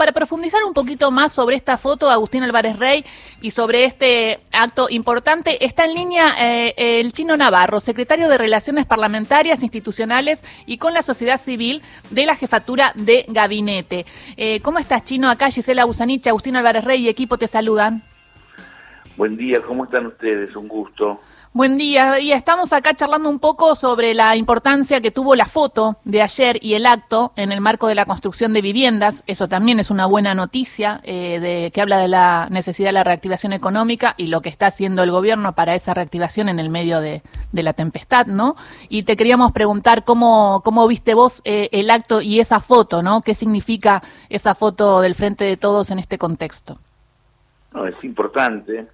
para profundizar un poquito más sobre esta foto de Agustín Álvarez Rey y sobre este acto importante, está en línea el Chino Navarro, secretario de Relaciones Parlamentarias, Institucionales y con la Sociedad Civil de la Jefatura de Gabinete. ¿Cómo estás, Chino? Acá Gisela Busanich, Agustín Álvarez Rey y equipo te saludan. Buen día, ¿cómo están ustedes? Un gusto. Buen día, y estamos acá charlando un poco sobre la importancia que tuvo la foto de ayer y el acto en el marco de la construcción de viviendas. Eso también es una buena noticia que habla de la necesidad de la reactivación económica y lo que está haciendo el gobierno para esa reactivación en el medio de la tempestad, ¿no? Y te queríamos preguntar cómo viste vos el acto y esa foto, ¿no? ¿Qué significa esa foto del Frente de Todos en este contexto? No, es importante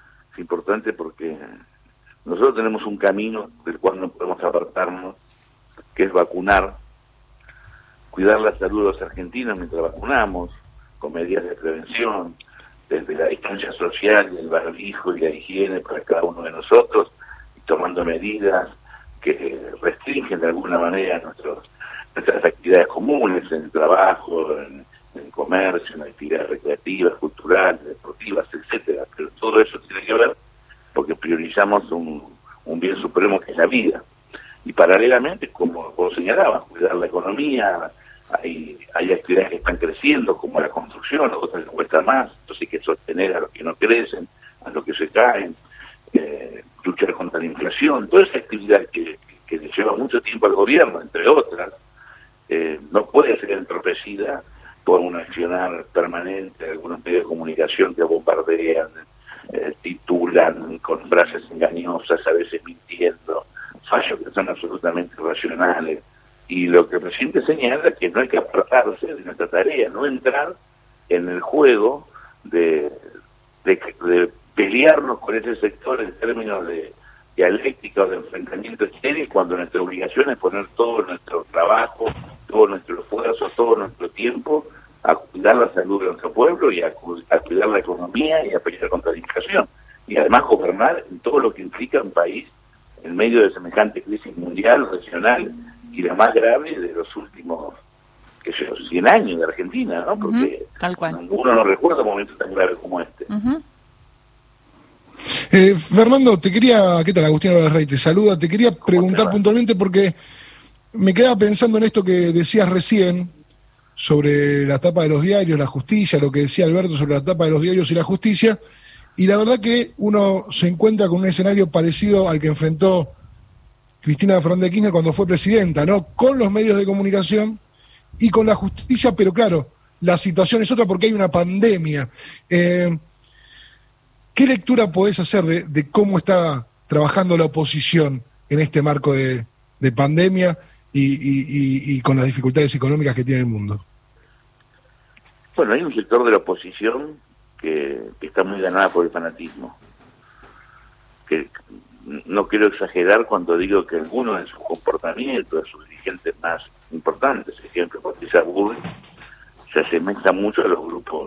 porque nosotros tenemos un camino del cual no podemos apartarnos, que es vacunar, cuidar la salud de los argentinos mientras vacunamos, con medidas de prevención, desde la distancia social, el barbijo y la higiene para cada uno de nosotros, y tomando medidas que restringen de alguna manera nuestras actividades comunes, en el trabajo, en el comercio, en actividades recreativas, culturales, deportivas, etcétera. Pero todo eso tiene que ver porque priorizamos un bien supremo que es la vida. Y paralelamente, como vos señalabas, cuidar la economía, hay actividades que están creciendo, como la construcción, otras que cuestan más, entonces hay que sostener a los que no crecen, a los que se caen, luchar contra la inflación, toda esa actividad que le lleva mucho tiempo al gobierno, entre otras, no puede ser entorpecida por un accionar permanente de algunos medios de comunicación que bombardean, titulan con frases engañosas, a veces mintiendo, fallos que son absolutamente irracionales. Y lo que el presidente señala es que no hay que apartarse de nuestra tarea, no entrar en el juego de pelearnos con ese sector en términos de dialéctica o de enfrentamiento estéril, cuando nuestra obligación es poner todo nuestro trabajo, todo nuestro esfuerzo, todo nuestro tiempo a cuidar la salud de nuestro pueblo y a cuidar la economía y a pelear contra la inflación. Y además gobernar en todo lo que implica un país en medio de semejante crisis mundial, regional y la más grave de los últimos 100 años de Argentina, ¿no? Porque tal cual. Uno no recuerda un momento tan grave como este. Fernando, ¿qué tal? Agustín Álvarez Rey te saluda. Te quería preguntar puntualmente porque me quedaba pensando en esto que decías recién sobre la tapa de los diarios, la justicia, lo que decía Alberto sobre la tapa de los diarios y la justicia, y la verdad que uno se encuentra con un escenario parecido al que enfrentó Cristina Fernández de Kirchner cuando fue presidenta, ¿no? Con los medios de comunicación y con la justicia, pero claro, la situación es otra porque hay una pandemia. ¿Qué lectura podés hacer de cómo está trabajando la oposición en este marco de pandemia y con las dificultades económicas que tiene el mundo? Bueno, hay un sector de la oposición que está muy ganada por el fanatismo. Que no quiero exagerar cuando digo que algunos de sus comportamientos, de sus dirigentes más importantes, ejemplo, Patricia Bullrich, se asemeja mucho a los grupos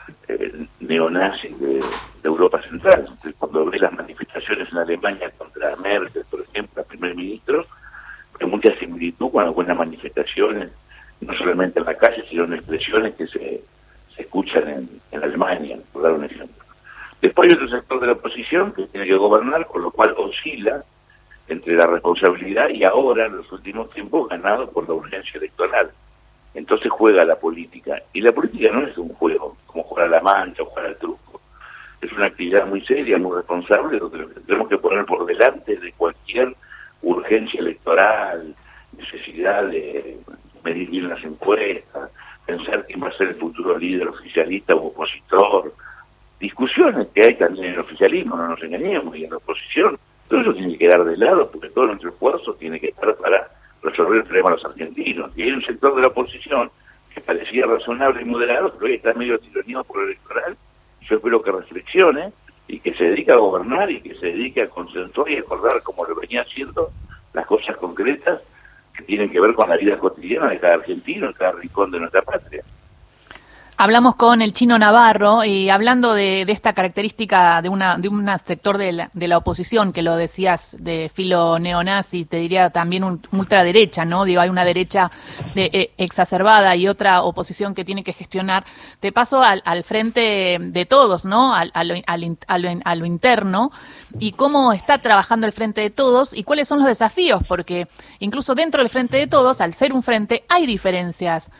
neonazis de Europa Central. Entonces, cuando ves las manifestaciones en Alemania contra Merkel, por ejemplo, el primer ministro, hay mucha similitud con algunas manifestaciones, no solamente en la calle, sino en expresiones que se escuchan en Alemania, por dar un ejemplo. Después hay otro sector de la oposición que tiene que gobernar, con lo cual oscila entre la responsabilidad y ahora, en los últimos tiempos, ganado por la urgencia electoral. Entonces juega la política. Y la política no es un juego, como jugar a la mancha o jugar al truco. Es una actividad muy seria, muy responsable, donde tenemos que poner por delante de cualquier urgencia electoral, necesidad de medir bien las encuestas, pensar quién va a ser el futuro líder oficialista u opositor, discusiones que hay también en el oficialismo, no nos engañemos, y en la oposición. Todo eso tiene que quedar de lado porque todo nuestro esfuerzo tiene que estar para resolver el problema de los argentinos. Y hay un sector de la oposición que parecía razonable y moderado, pero hoy está medio tironeado por el electoral. Yo espero que reflexione y que se dedique a gobernar y que se dedique a consensuar y a acordar, como lo venía haciendo, las cosas concretas que tienen que ver con la vida cotidiana de cada argentino, en cada rincón de nuestra patria. Hablamos con el Chino Navarro y hablando de esta característica de un sector de la oposición, que lo decías, de filo neonazi, te diría también ultraderecha, ¿no? Digo, hay una derecha exacerbada y otra oposición que tiene que gestionar. Te paso al frente de todos, ¿no? A lo interno, y cómo está trabajando el frente de todos y cuáles son los desafíos, porque incluso dentro del frente de todos, al ser un frente, hay diferencias.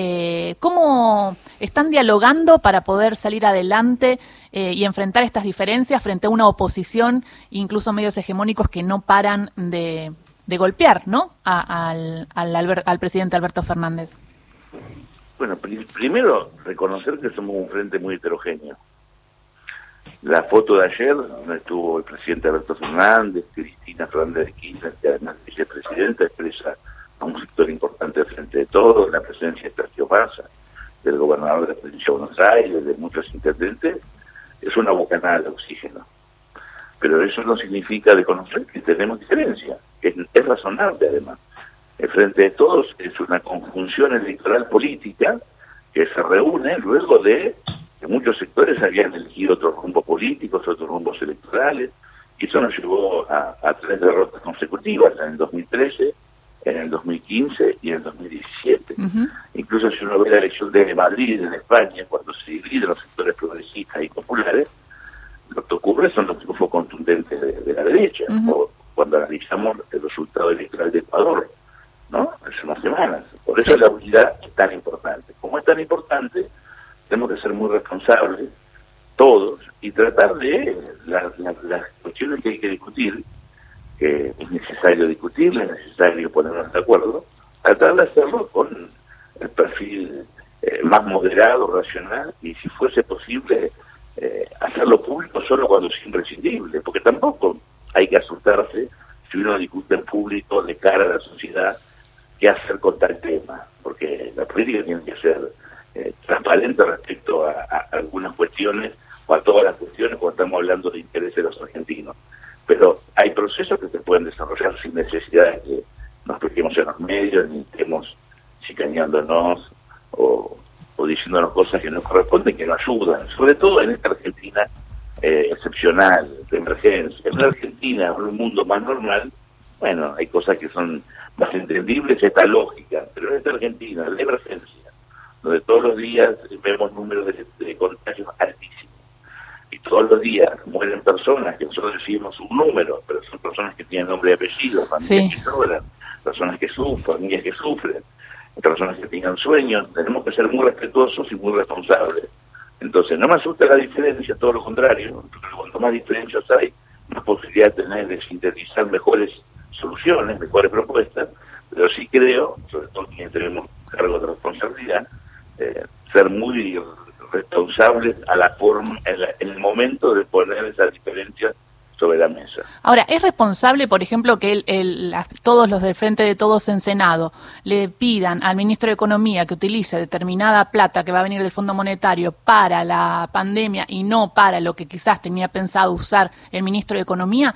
¿Cómo están dialogando para poder salir adelante y enfrentar estas diferencias frente a una oposición, incluso medios hegemónicos que no paran de golpear, ¿no? al presidente Alberto Fernández? Bueno, primero reconocer que somos un frente muy heterogéneo. La foto de ayer, donde estuvo el presidente Alberto Fernández, Cristina Fernández de Kirchner, que además es vicepresidenta, expresa a un sector importante del frente de todos, la presencia de Sergio Massa, del gobernador de la provincia de Buenos Aires, de muchos intendentes, es una bocanada de oxígeno. Pero eso no significa reconocer que tenemos diferencias, que es razonable además. El frente de todos es una conjunción electoral política que se reúne luego de que muchos sectores habían elegido otros rumbos políticos, otros rumbos electorales, y eso nos llevó a 3 derrotas consecutivas, en el 2013, en el 2015 y en el 2017. Uh-huh. Incluso si uno ve la elección de Madrid en España, cuando se dividen los sectores progresistas y populares, lo que ocurre son los triunfos contundentes de la derecha. Uh-huh. O cuando analizamos el resultado electoral de Ecuador, ¿no? Hace unas semanas. Por eso la unidad es tan importante. Como es tan importante, tenemos que ser muy responsables, todos, y tratar de las cuestiones que hay que discutir, que es necesario discutir, es necesario ponernos de acuerdo, tratar de hacerlo con el perfil más moderado, racional, y si fuese posible, hacerlo público solo cuando es imprescindible, porque tampoco hay que asustarse si uno discute en público de cara a la sociedad qué hacer con tal tema, porque la política tiene que ser transparente respecto a algunas cuestiones, o a todas las cuestiones cuando estamos hablando de intereses de los argentinos. Pero hay procesos que se pueden desarrollar sin necesidad de que nos peguemos en los medios, ni estemos chicaneándonos o diciéndonos cosas que no corresponden, que no ayudan, sobre todo en esta Argentina excepcional, de emergencia. En una Argentina, en un mundo más normal, bueno, hay cosas que son más entendibles, esta lógica, pero en esta Argentina, de emergencia, donde todos los días vemos números de contagios altísimos, y todos los días mueren personas, que nosotros decimos un número, pero son personas que tienen nombre y apellido, familias que lloran, personas que sufren, familias que sufren, personas que tengan sueños. Tenemos que ser muy respetuosos y muy responsables. Entonces, no me asusta la diferencia, todo lo contrario, porque cuanto más diferencias hay, más posibilidad de tener de sintetizar mejores soluciones, mejores propuestas, pero sí creo, sobre todo quienes tenemos cargo de responsabilidad, ser muy responsables a la forma, en el momento de poner esas diferencias sobre la mesa. Ahora, ¿es responsable, por ejemplo, que todos los del Frente de Todos en Senado le pidan al ministro de Economía que utilice determinada plata que va a venir del Fondo Monetario para la pandemia y no para lo que quizás tenía pensado usar el ministro de Economía?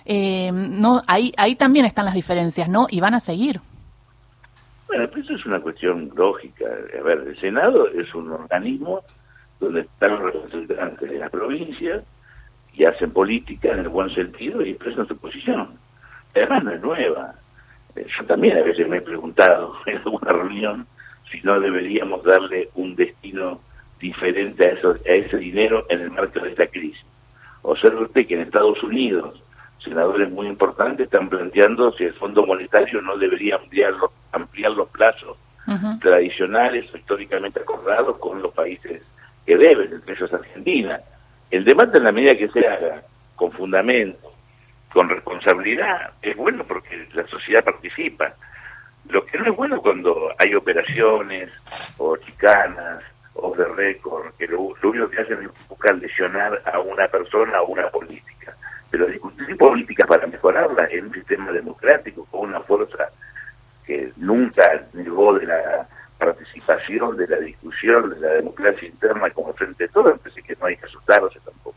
No, ahí también están las diferencias, ¿no? Y van a seguir. Bueno, pues eso es una cuestión lógica. A ver, el Senado es un organismo donde están los representantes de las provincias y hacen política en el buen sentido y expresan su posición. Además no es nueva. Yo también a veces me he preguntado en alguna reunión si no deberíamos darle un destino diferente a ese dinero en el marco de esta crisis. Observe usted que en Estados Unidos senadores muy importantes están planteando si el Fondo Monetario no debería ampliar los plazos tradicionales o históricamente acordados con los países que deben, entre ellos Argentina. El debate, en la medida que se haga con fundamento, con responsabilidad, es bueno porque la sociedad participa. Lo que no es bueno cuando hay operaciones o chicanas o de récord, que lo único que hacen es buscar lesionar a una persona o una política. Pero discutir políticas para mejorarla en un sistema democrático con una fuerza que nunca negó de la participación, de la discusión, de la democracia interna como frente a todo, parece que no hay que asustarse tampoco.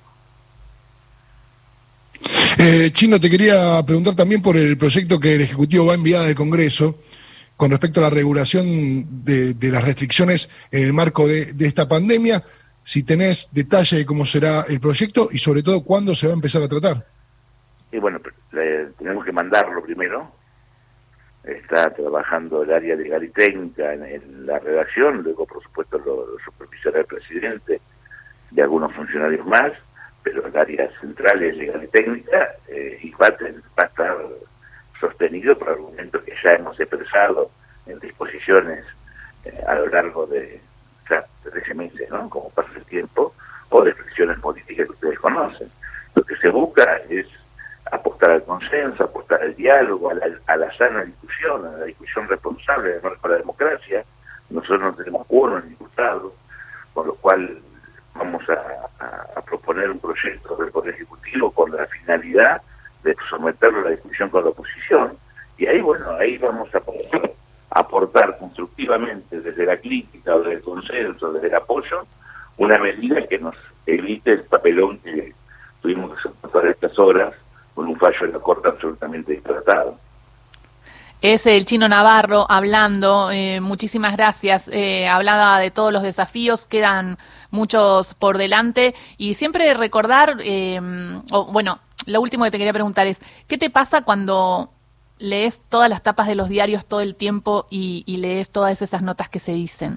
Chino, te quería preguntar también por el proyecto que el Ejecutivo va a enviar al Congreso con respecto a la regulación de las restricciones en el marco de esta pandemia. Si tenés detalle de cómo será el proyecto y sobre todo cuándo se va a empezar a tratar. Y bueno, tenemos que mandarlo primero. Está trabajando el área legal y técnica en la redacción, luego por supuesto lo supervisará el presidente y algunos funcionarios más, pero el área central es legal y técnica y va a estar sostenido por argumentos que ya hemos expresado en disposiciones a lo largo de 13 meses, ¿no? Como pasa el tiempo, o de fricciones políticas que ustedes conocen. Lo que se busca es apostar al consenso, apostar al diálogo, a la sana discusión, a la discusión responsable de la democracia. Nosotros no tenemos quórum en diputados, con lo cual vamos a proponer un proyecto del Poder Ejecutivo con la finalidad de someterlo a la discusión con la oposición. Y ahí, bueno, ahí vamos a poder aportar constructivamente desde la crítica o desde el consenso, desde el apoyo, una medida que nos evite el papelón que tuvimos que soportar estas horas con un fallo de la Corte absolutamente disparatado. Es el Chino Navarro hablando, muchísimas gracias, hablaba de todos los desafíos, quedan muchos por delante y siempre recordar, bueno, lo último que te quería preguntar es, ¿qué te pasa cuando lees todas las tapas de los diarios todo el tiempo y lees todas esas notas que se dicen?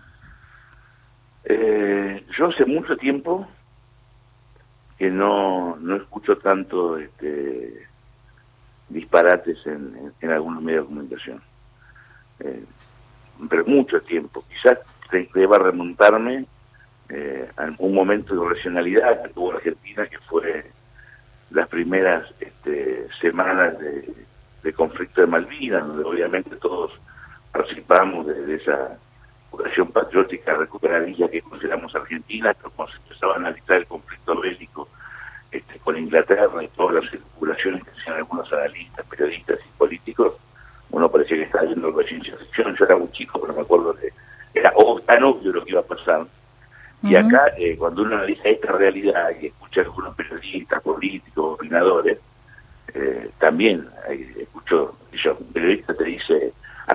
Yo hace mucho tiempo que no escucho tanto disparates en algunos medios de comunicación. Pero mucho tiempo. Quizás deba remontarme a un momento de racionalidad que tuvo Argentina, que fue las primeras semanas de conflicto de Malvinas, donde obviamente todos participamos de esa operación patriótica a recuperar islas que consideramos Argentina, pero cuando se empezaba a analizar el conflicto bélico con Inglaterra y todas las especulaciones que hacían algunos analistas, periodistas y políticos, uno parecía que estaba viendo algo de ciencia ficción. Yo era muy chico, pero me acuerdo que era tan obvio lo que iba a pasar. Y acá, cuando uno analiza esta realidad y escucha a algunos periodistas, políticos, opinadores, también escucho, un periodista te dice,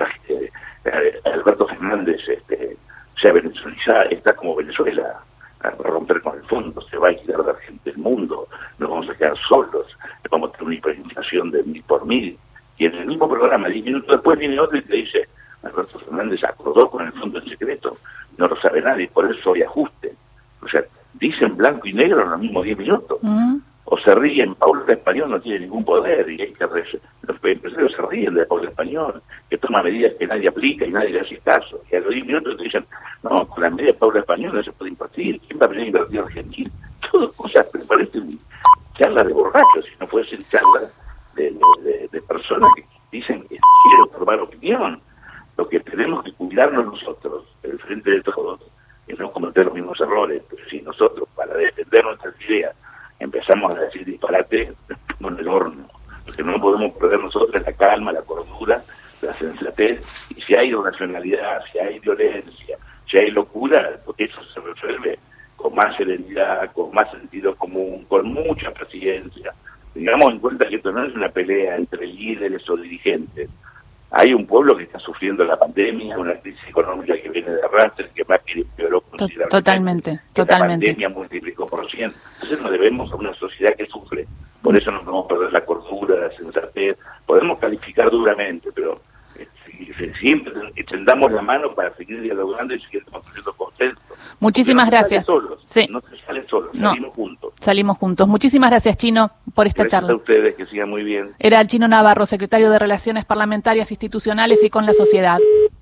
Alberto Fernández se ha venezuelizado, está como Venezuela, a romper con el fondo, se va a quitar de la gente del mundo, nos vamos a quedar solos, vamos a tener una hiperinflación de 1000 por 1000. Y en el mismo programa, 10 minutos después, viene otro y te dice, Alberto Fernández acordó con el fondo en secreto, no lo sabe nadie, por eso hay ajuste. O sea, dicen blanco y negro en los mismos 10 minutos. O se ríen, Paula Español no tiene ningún poder, y hay que los empresarios se ríen de Paula Español, que toma medidas que nadie aplica y nadie le hace caso. Y a los 10 minutos te dicen, no, con las medidas de Paula Español no se puede invertir, ¿quién va a venir a invertir en Argentina? Todo cosas que parecen charlas de borrachos, si no fuesen charlas de personas que dicen que quieren formar opinión. Lo que tenemos que cuidarnos nosotros, el frente de todos, es no cometer los mismos errores. Pero si nosotros, para defender nuestras ideas, empezamos a decir disparate, con el horno. Lo que no podemos perder nosotros es la calma, la cordura, la sensatez. Y si hay irracionalidad, si hay violencia, si hay locura, porque eso se resuelve con más serenidad, con más sentido común, con mucha paciencia. Tengamos en cuenta que esto no es una pelea entre líderes o dirigentes. Hay un pueblo que está sufriendo la pandemia, una crisis económica que viene de arrastre, que más que empeoró considerablemente. Totalmente. La pandemia multiplicó por 100. Entonces nos debemos a una sociedad que sufre. Por eso no podemos perder la cordura, la sensatez. Podemos calificar duramente, pero siempre tendamos la mano para seguir dialogando y seguir construyendo consenso. Muchísimas gracias. No se salen solos, salimos juntos. Salimos juntos. Muchísimas gracias, Chino, por esta charla. Gracias a ustedes, que sigan muy bien. Era el Chino Navarro, secretario de Relaciones Parlamentarias Institucionales y con la Sociedad.